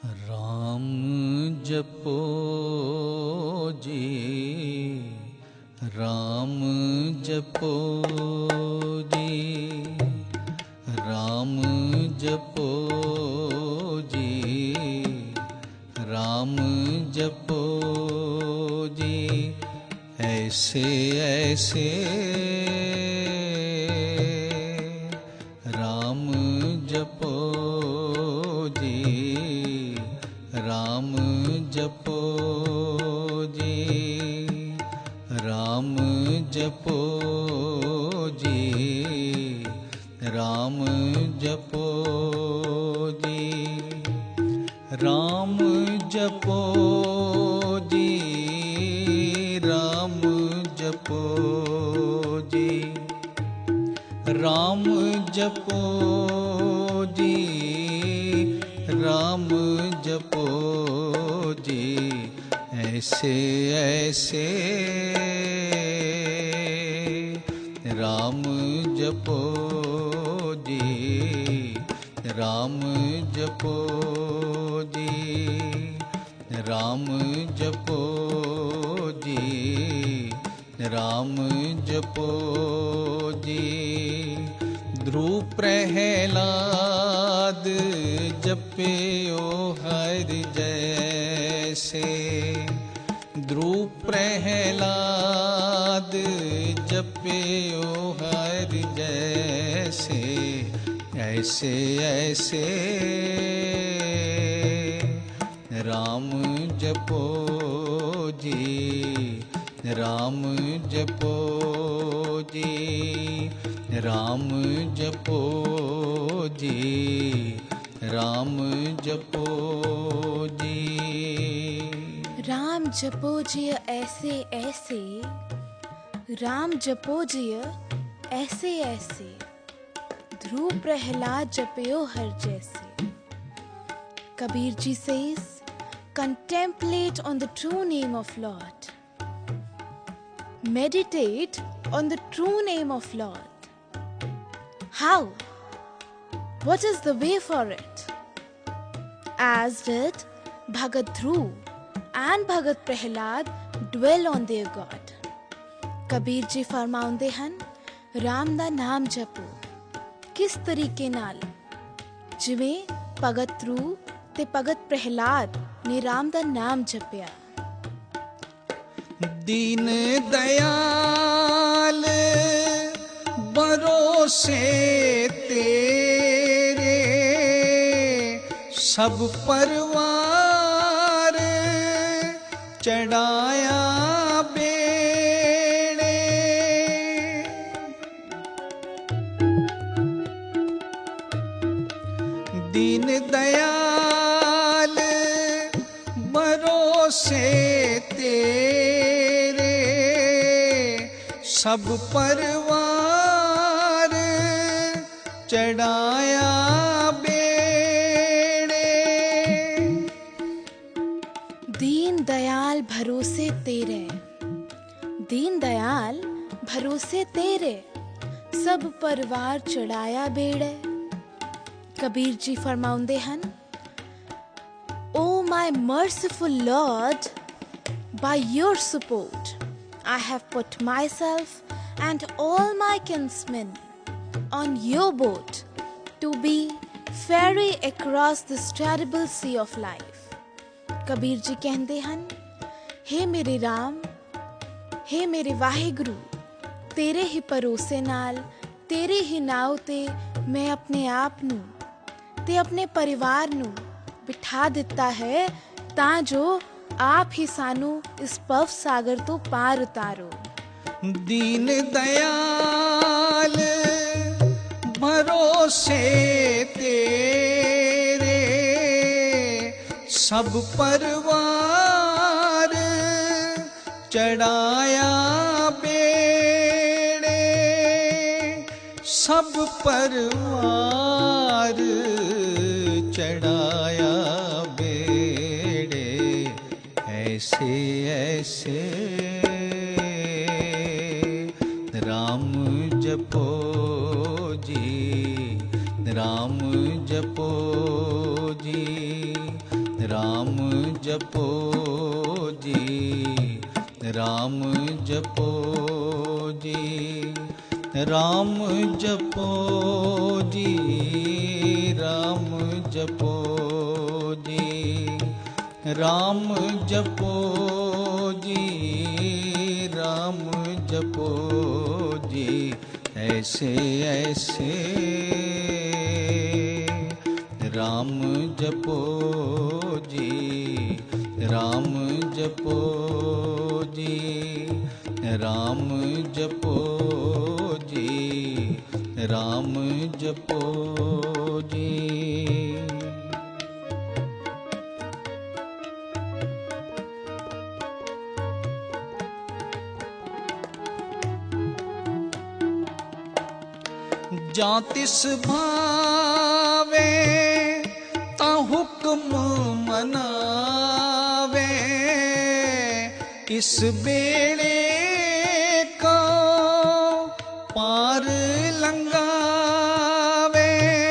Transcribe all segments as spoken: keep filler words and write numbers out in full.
राम जपो जी, राम जपो जी, राम जपो जी, राम जपो जी, ऐसे ऐसे राम जपो जी, राम जपो जी, राम जपो जी, राम जपो जी, राम जपो जी, राम जपो जी, राम जपो जी, राम जपो जी, ऐसे ऐसे राम जपो जी, राम जपो जी, राम जपो जी, राम जपो जी, ध्रुव प्रहलाद जपयो हरि जैसे, ध्रुव प्रहलाद जपयो हरि जैसे, ऐसे ऐसे राम जपो जी, राम जपो जी, राम जपो जी, राम जपो जी। राम जपो जिय ऐसे ऐसे, राम जपो जिय ऐसे ऐसे, ध्रुव प्रहलाद जपयो हर जैसे। Kabir ji says, contemplate on the true name of Lord. Meditate on the true name of Lord. How? What is the way for it? As did Bhagat Dhruv and Bhagat Prahlad dwell on their God. Kabir ji फरमाਉਂਦੇ ਹਨ, ਰਾਮ ਦਾ ਨਾਮ ਜਪੋ ਕਿਸ ਤਰੀਕੇ ਨਾਲ, ਜਿਵੇਂ ਭਗਤ ਧਰੁਵ ਤੇ ਭਗਤ ਪ੍ਰਹਿਲਾਦ ਨੇ ਰਾਮ ਦਾ ਨਾਮ ਜਪਿਆ। दीन दयाल भरोसे तेरे, सब परवार चढ़ाया बेड़े, दीन दयाल भरोसे तेरे, सब परवार चढ़ाया बेड़े। दीन दयाल भरोसे तेरे, दीन दयाल भरोसे तेरे, सब परिवार चढ़ाया बेड़े। कबीर जी फरमाਉਂਦੇ ਹਨ, O my merciful Lord, by your support I have put myself and all my kinsmen on your boat to be ferry across this terrible sea of life. Kabir ji ਕਹਿੰਦੇ ਹਨ, हे ਮੇਰੇ ਰਾਮ, हे ਮੇਰੇ ਵਾਹਿਗੁਰੂ, ਤੇਰੇ ਹੀ ਭਰੋਸੇ ਨਾਲ, ਤੇਰੇ ਹੀ ਨਾਉ ਤੇ ਮੈਂ ਆਪਣੇ ਆਪ ਨੂੰ ਤੇ ਆਪਣੇ ਪਰਿਵਾਰ ਨੂੰ ਬਿਠਾ ਦਿੱਤਾ ਹੈ, ਤਾਂ ਜੋ ਆਪ ਹੀ ਸਾਨੂੰ ਇਸ ਭਵ ਸਾਗਰ ਤੋਂ ਪਾਰ ਉਤਾਰੋ। दीन दयाल भरोसे तेरे, सब परवार चढ़ाया बेड़े, सब परवार चढ़ाया बेड़े, ऐसे ऐसे राम जपो जी, राम जपो जी, जपो जी, राम जपो जी, राम जपो जी, राम जपो जी, राम जपो जी, राम जपो जी, ऐसे ऐसे राम जपो जी, राम जपो जी, राम जपो जी, राम जपो जी। जातिस भावे ता हुक्म मनावे, इस बेड़े को पार लंघावे।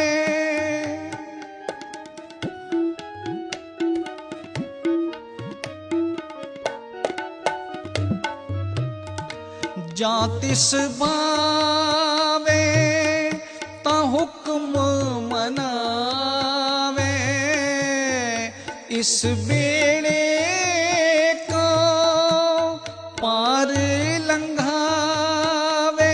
जातिस भावे ता हुक्म मनावे, इस बेड़े को पार लंघावे।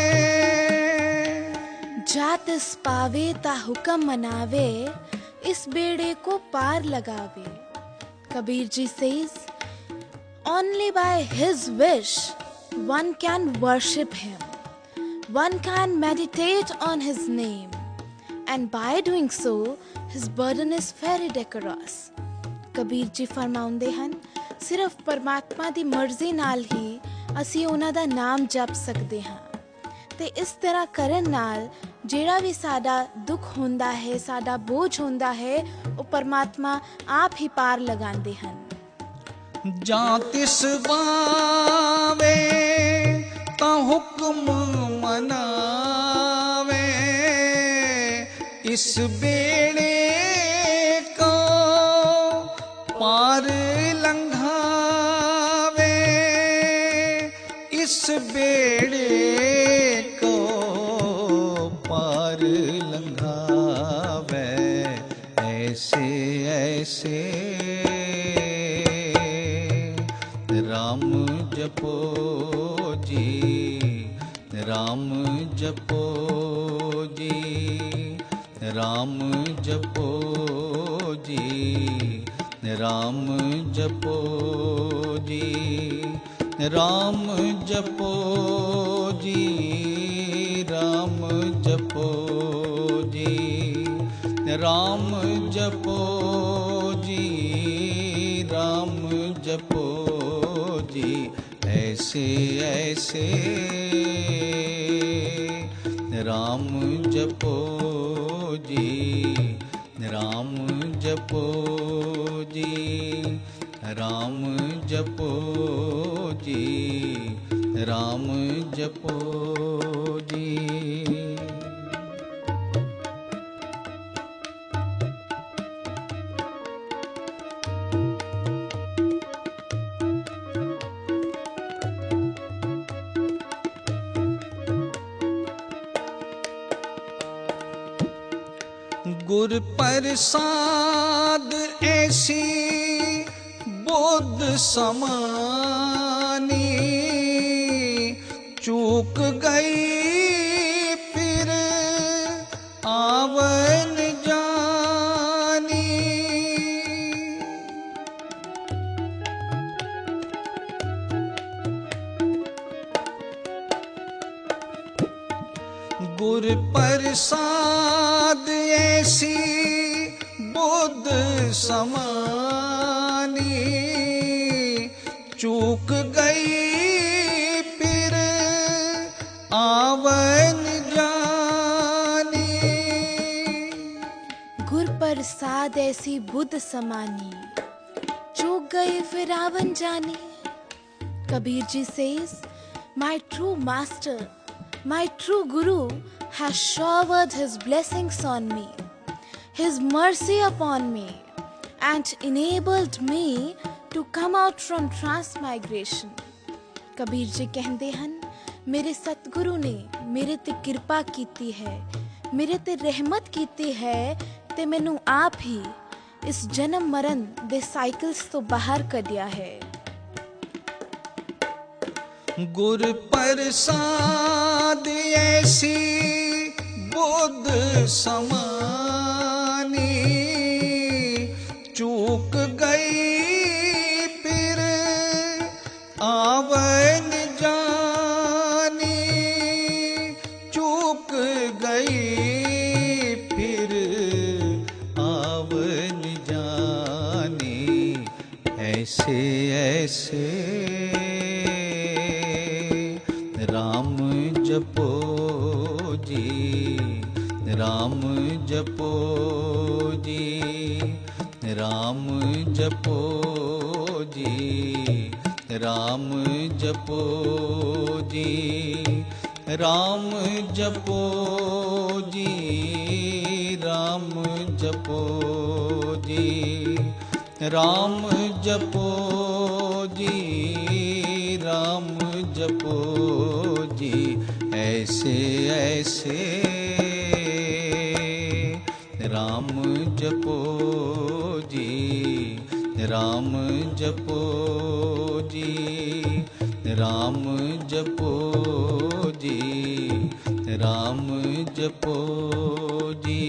जातिस पावे ता हुक्म मनावे, इस बेड़े को पार लगावे। Kabir ji says, only by his wish one can worship him, one can meditate on his name, and by doing so his burden is very decorous. Kabir ji ਫਰਮਾਉਂਦੇ ਹਨ, ਸਿਰਫ ਪਰਮਾਤਮਾ ਦੀ ਮਰਜ਼ੀ ਨਾਲ ਹੀ ਅਸੀਂ ਉਹਨਾਂ ਦਾ ਨਾਮ ਜਪ ਸਕਦੇ ਹਾਂ, ਤੇ ਇਸ ਤਰ੍ਹਾਂ ਕਰਨ ਨਾਲ ਜਿਹੜਾ ਵੀ ਸਾਡਾ ਦੁੱਖ ਹੁੰਦਾ ਹੈ, ਸਾਡਾ ਬੋਝ ਹੁੰਦਾ ਹੈ, ਉਹ ਪਰਮਾਤਮਾ ਆਪ ਹੀ ਪਾਰ ਲਗਾਉਂਦੇ ਹਨ। जातिस भावे ता हुक्म मनावे, इस बेड़े को पार लंघावे, इस बेड़े को पार लंघावे। ऐसे ऐसे राम जपो जी, राम जपो जी, राम जपो जी, राम जपो जी, राम जपो जी, राम जपो जी, राम जपो जी, राम जपो जी, ऐसे ऐसे राम जपो जी, राम जपो जी, राम जपो जी, राम जपो जी। गुर प्रसाद ऐसी बोध समानी, चूक गई फिर आवन जानी। गुर प्रसाद ऐसी बोध समानी, चूक गई फिर आवन जानी। गुर प्रसाद ऐसी बुद्ध समानी, चूक गई फिर आवन जानी। Kabir ji says, my true master, my true guru has showered his blessings on me, his mercy upon me, and enabled me to come out from transmigration. Kabir ji कहते ਹਨ ਮੇਰੇ ਸਤਿਗੁਰੂ ਨੇ ਮੇਰੇ ਤੇ ਕਿਰਪਾ ਕੀਤੀ ਹੈ, ਮੇਰੇ ਤੇ ਰਹਿਮਤ ਕੀਤੀ ਹੈ ਤੇ ਮੈਨੂੰ ਆਪ ਹੀ ਇਸ ਜਨਮ ਮਰਨ ਦੇ ਸਾਈਕਲਸ ਤੋਂ ਬਾਹਰ ਕੱਢਿਆ ਹੈ। गुर प्रसाद ऐसी बुद्ध समानी, चूक गई फिर आवन जानी, चूक गई फिर आवन जानी, ऐसे ऐसे राम जपो जी, राम जपो जी, राम जपो जी, राम जपो जी, राम जपो जी, राम जपो जी, राम जपो जी, राम जपो जी, ऐसे ऐसे राम जपो जी, राम जपो जी, राम जपो जी, राम जपो जी।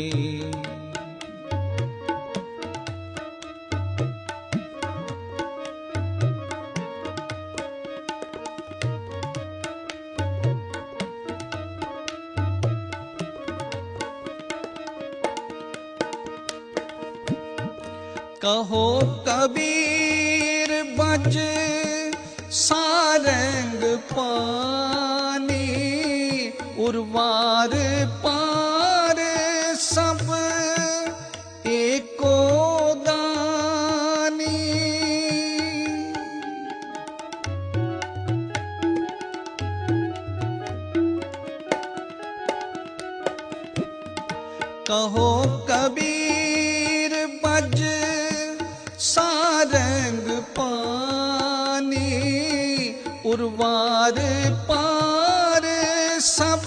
कहो कबीर बज सारंग पानी, उर्वार पार सब एको दानी। कहो कबीर बज सारंग पानी, उर्वार पार सब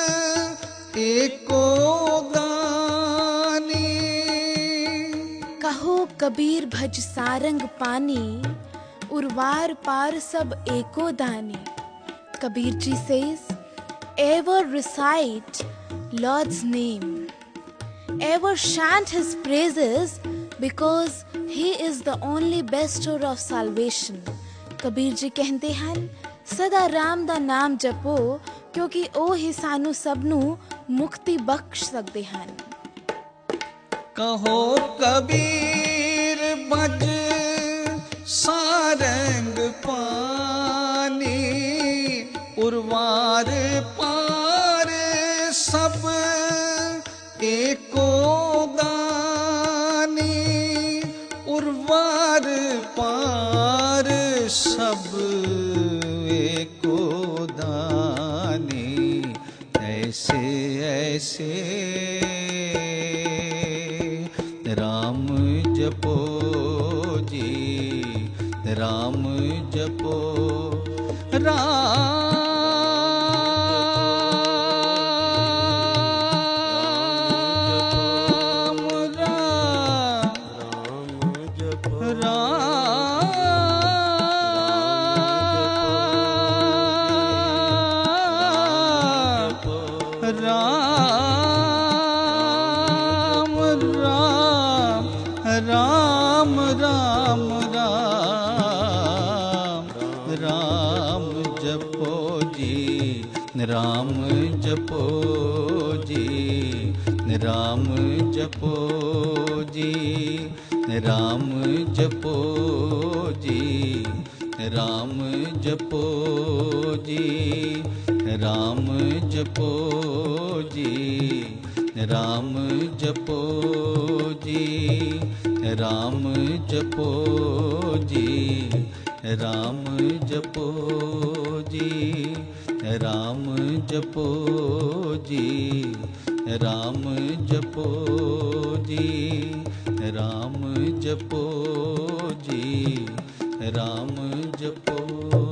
एको गानी। कहो कबीर भज सारंग पानी, उर्वार पार सब एको दानी। Kabir ji says, ever recite Lord's name, ever chant his praises, because he is the only bestower of salvation. Kabir ji कहते ਹਨ ਸਦਾ ਰਾਮ ਦਾ ਨਾਮ ਜਪੋ ਕਿਉਂਕਿ ਉਹ ਹੀ ਸਾਨੂੰ ਸਭ ਨੂੰ ਮੁਕਤੀ ਬਖਸ਼ ਸਕਦੇ ਹਨ। कहो कबीर बज सारंग पानी, उर्वार पार सब एको दानी। उर्वार पार सब एको दानी, ऐसे ऐसे राम जपो जी, राम जपो राम राम राम राम राम जपो जी, राम जपो जी, राम जपो जी, राम जपो जी, राम जपो जी, राम जपो जी, राम जपो जी, राम जपो जी, राम जपो जी, राम जपो जी, राम जपो जी, राम जपो जी। राम जपो